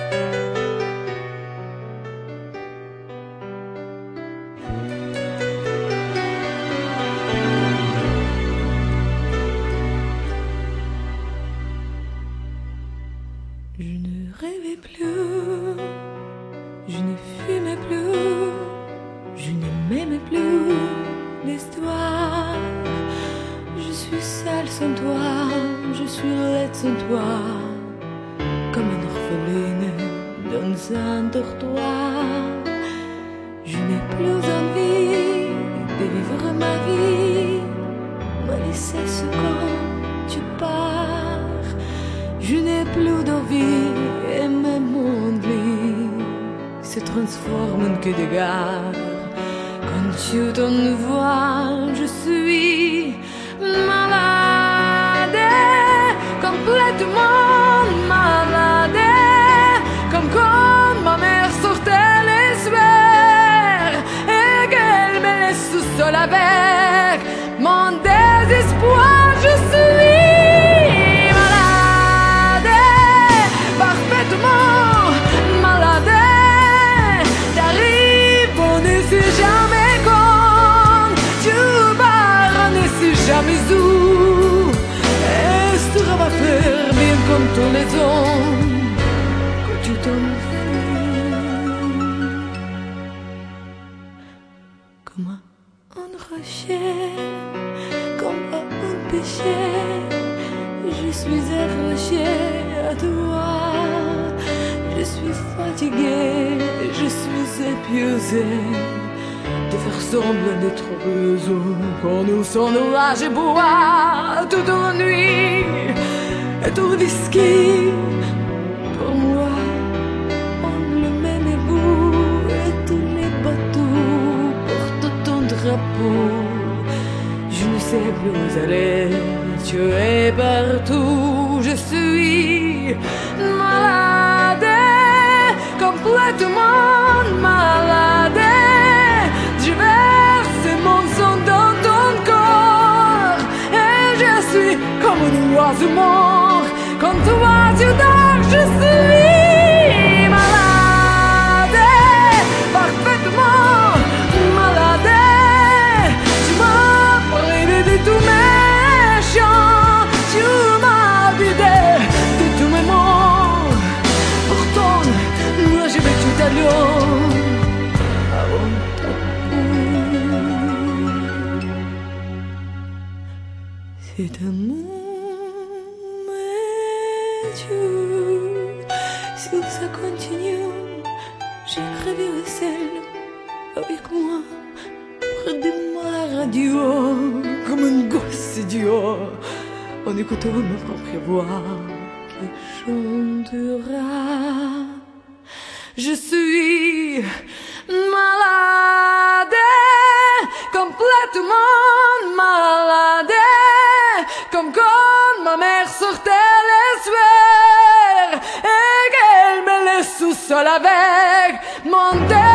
Je ne rêvais plus, je ne fumais plus, je n'aimais plus l'histoire. Je suis sale sans toi, je suis laide sans toi, comme une orpheline dans un dortoir. Je n'ai plus envie de vivre ma vie, me laisser ce quand tu pars. Je n'ai plus d'envie et même mon lit se transforme en queue de gare. Quand tu t'envoies, je suis malade, complètement malade, comme quand ma mère sortait les soirs et qu'elle me laisse tout seul avec mon désespoir. Je suis malade, t'arrives, on ne sait jamais quand, tu pars, on ne sait jamais où. Est-ce que tu vas faire bien comme tous les hommes quand tu t'enfuis? Comme un rocher, comme un péché, je suis accroché à toi. Je suis fatiguée, je suis épuisée de faire semblant d'être heureuse quand nous sommes là. Je bois toute la nuit et tout le whisky. Pour moi, on le même bout et tous les bateaux portent ton drapeau. Je ne sais plus où aller, tu es partout. Je suis malade, complètement malade. Je verse mon sang dans ton corps et je suis comme un oiseau mort. Quand toi tu dors, je suis malade, parfaitement malade. Tu m'as privé de tous mes chants, tu m'as vidé de tous mes mots. Pourtant, moi je vais tout à l'eau avant ta peau. Cet amour me tue. Si ça continue, j'écrirai celle avec moi, près de ma radio, comme un gosse idiot, en écoutant ma propre voix qui chantera. Je suis malade, complètement malade, comme quand ma mère sortait les soirs et qu'elle me laisse tout seul avec mon désir.